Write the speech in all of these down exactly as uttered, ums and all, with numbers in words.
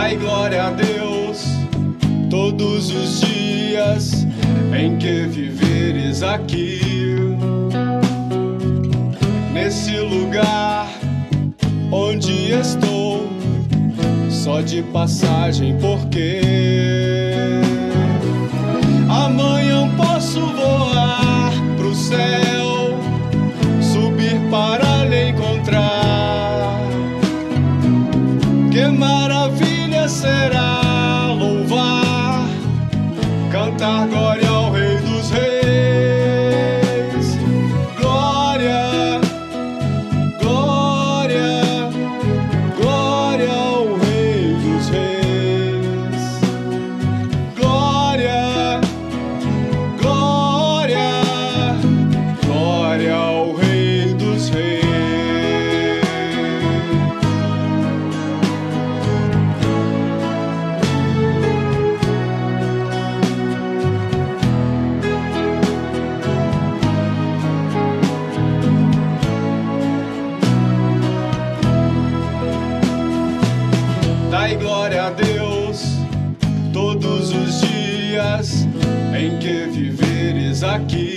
Dai glória a Deus todos os dias em que viveres aqui, nesse lugar onde estou, só de passagem, porque amanhã posso voar pro céu, subir para lhe encontrar. Que maravilha será louvar, cantar glória ao Rei dos Reis. Glória, glória, glória ao Rei dos Reis. Glória, glória, glória ao Rei dos Reis. Dai glória a Deus todos os dias em que viveres aqui,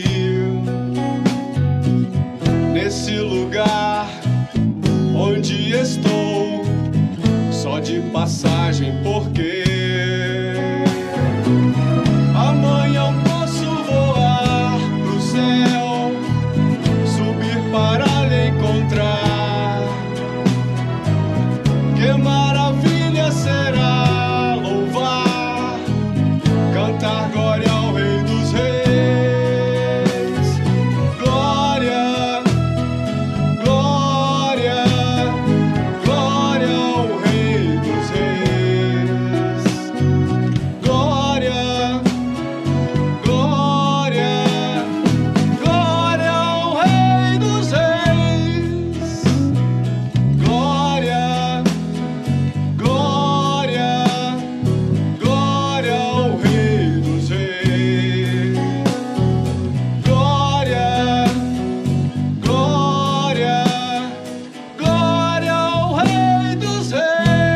nesse lugar onde estou, só de passagem, porque amanhã posso voar pro céu, subir para lhe encontrar. Que maravilha será louvar, cantar glória ao Rei dos Reis. Glória, glória, glória ao Rei dos Reis. Glória, glória, glória ao Rei dos Reis. Glória, glória, glória ao Rei dos Reis. Glória, glória, glória ao Rei dos Reis.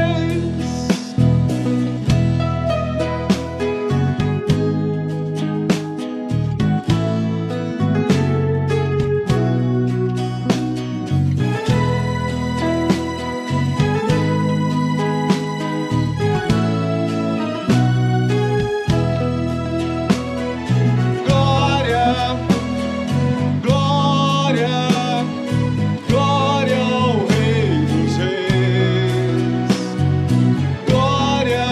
Glória, glória, glória ao Rei dos Reis. Glória,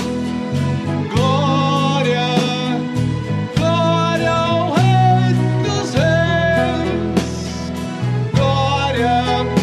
glória, glória ao Rei dos Reis. Glória,